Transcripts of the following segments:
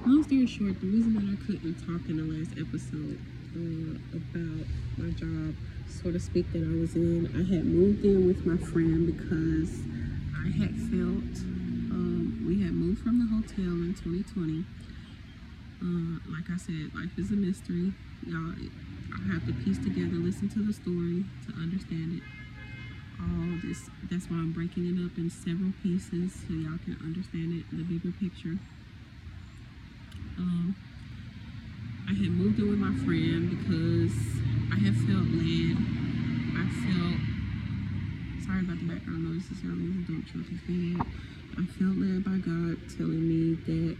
Long story short, the reason that I couldn't talk in the last episode about my job, so to speak, that I was in, I had moved in with my friend because I had felt we had moved from the hotel in 2020. Like I said, life is a mystery. Y'all, I have to piece together, listen to the story to understand it. All this, that's why I'm breaking it up in several pieces so y'all can understand it, the bigger picture. I had moved in with my friend because I had felt led. I felt, sorry about the background noises, y'all, these adult children's being. I felt led by God telling me that,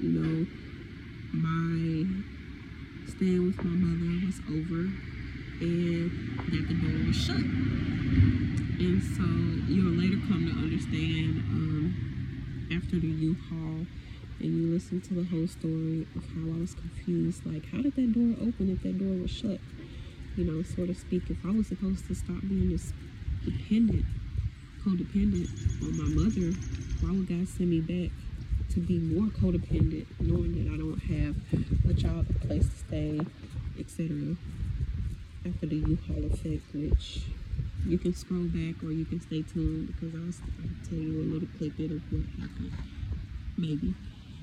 my staying with my mother was over and that the door was shut. And so you'll later come to understand after the U-Haul and you listen to the whole story of how I was confused, like how did that door open if that door was shut? So to speak, if I was supposed to stop being this codependent on my mother, why would God send me back to be more codependent, knowing that I don't have a job, a place to stay, etc. After the U-Haul effect, which you can scroll back or you can stay tuned because I'll tell you a little clip of what happened, maybe.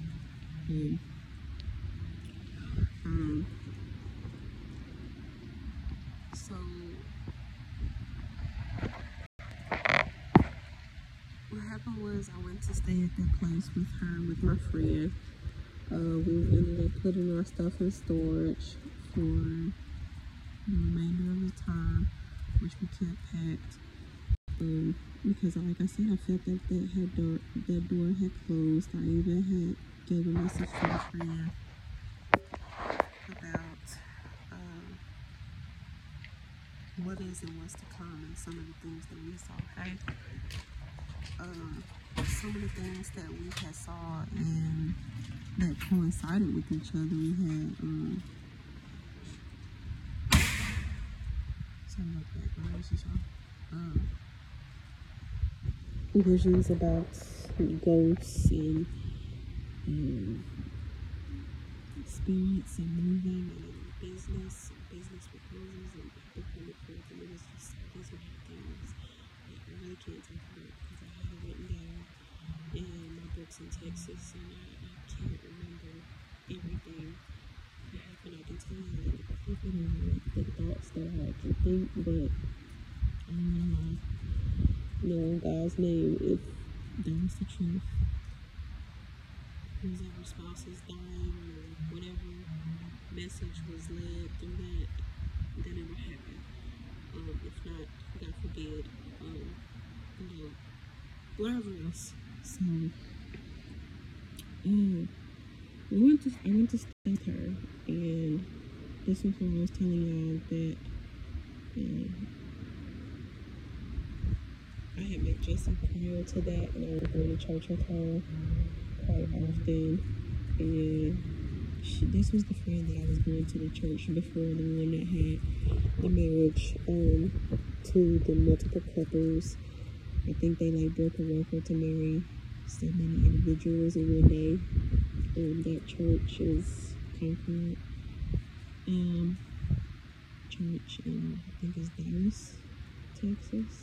So what happened was I went to stay at that place with her, with my friend. We ended up putting our stuff in storage for the remainder of the time, which we kept packed. Because like I said, I felt that that door had closed. I even had gave a message to a friend about what is and what's to come and some of the things that we saw. Hey, some of the things that we had saw and that coincided with each other. We had some of that visions about ghosts and spirits and moving and business proposals and people coming forth, and it was just, these are the things that I really can't talk about because I have it written down in my books in Texas and I can't remember everything that happened. I can tell you like the thoughts that I can think, but I don't know in God's name if that was the truth. Whoever spouse is dying or whatever message was led through that it would happen. If not, God forbid, whatever else. So, I went to stay with her, and this was when I was telling y'all that I had met Jesse prior to that, and I was going to church with her quite often, and this was the friend that I was going to the church before, the one that had the marriage to the multiple couples. I think they broke a record to marry so many individuals in one day. That church is Concord church in, I think it's Dallas, Texas.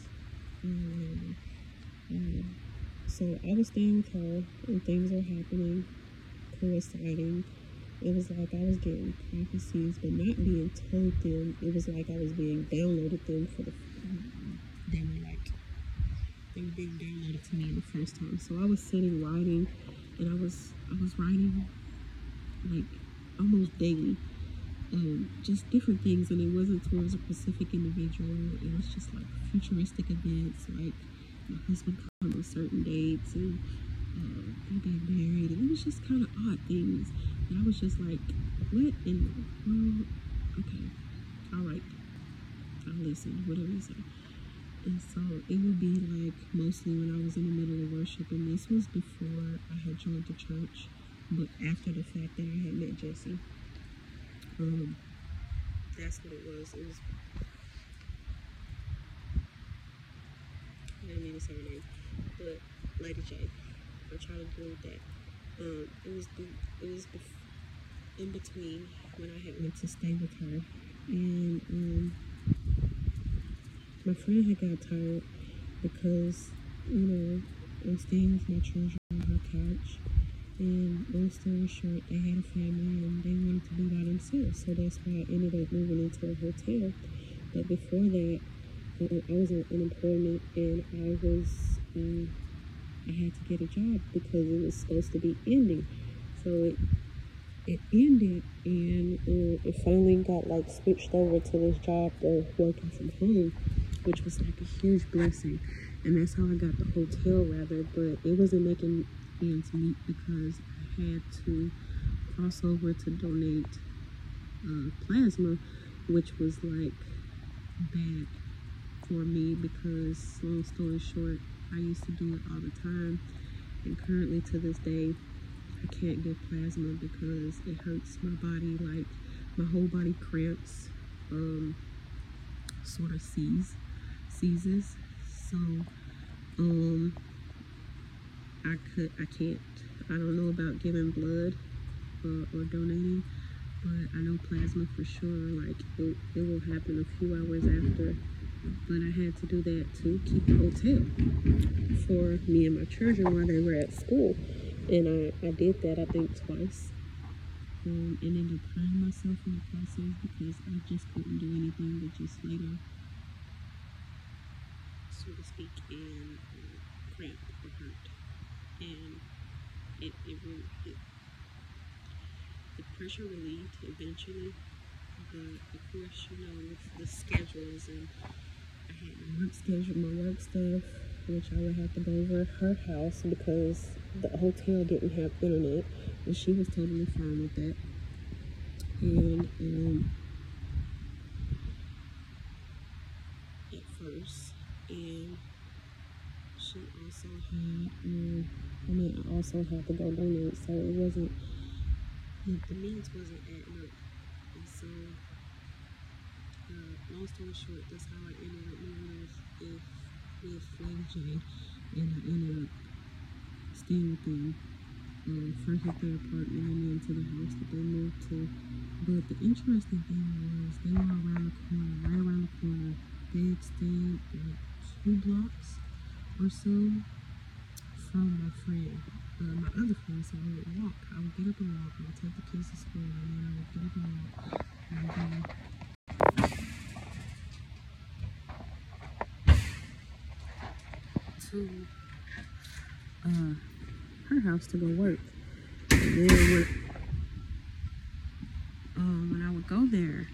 So I was staying with her and things are happening, coinciding. It was like I was getting prophecies, but not being told them. It was like I was being downloaded them they were being downloaded to me the first time. So I was sitting writing, and I was writing like almost daily, just different things, and it wasn't towards a specific individual. It was just like futuristic events, like my husband coming on certain dates and we being married, and it was just kind of odd things. And I was just like, what in the world? Okay, all right, I'll listen, whatever you say. And so it would be like mostly when I was in the middle of worship, and this was before I had joined the church, but after the fact that I had met Jesse. That's what it was. It was, I didn't mean to say her name, but Lady J. I'm trying to do that. It was in between when I had went to stay with her. And my friend had got tired because, I'm staying with my children on her couch. And long story short, they had a family and they wanted to be by themselves. So that's why I ended up moving into a hotel. But before that, I was on unemployment and I had to get a job because it was supposed to be ending. So it ended, and it finally got like switched over to this job of working from home, which was like a huge blessing. And that's how I got the hotel, rather. But it wasn't making ends meet because I had to cross over to donate plasma, which was like bad for me because, long story short, I used to do it all the time, and currently to this day I can't give plasma because it hurts my body. Like, my whole body cramps, sort of seizes. So I can't. I don't know about giving blood or donating, but I know plasma for sure. Like, it will happen a few hours after. But I had to do that to keep the hotel for me and my children while they were at school. And I did that, I think, twice. And ended up hurting myself in the process because I just couldn't do anything but just lay there, so to speak, and cramp or hurt. And it the pressure relieved eventually. But of course, with the schedules, and I had my work stuff, which I would have to go over her house because the hotel didn't have internet, and she was totally fine with that. And at first, and she also had, I also had to go donate, so it wasn't, the means wasn't adding up. And so, long story short, that's how I ended up moving with Flame J, and I ended up staying with them. First at their apartment and then to the house that they moved to. But the interesting thing was they were around the corner, right around the corner. They had stayed like 2 blocks or so from my friend. My other friend, so I would walk. I would get up and walk. I would take the kids to school, and then I would get up and walk. And to her house to go work. And then when I would go there,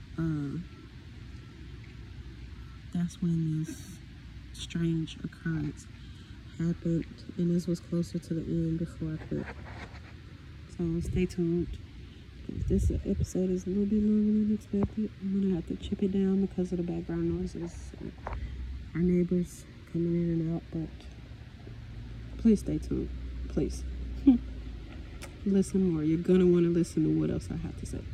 that's when this strange occurrence happened, and this was closer to the end before I quit. So stay tuned. This episode is a little bit longer than expected. I'm gonna have to chip it down because of the background noises, our neighbors coming in and out. But please stay tuned. Please listen more. You're gonna want to listen to what else I have to say.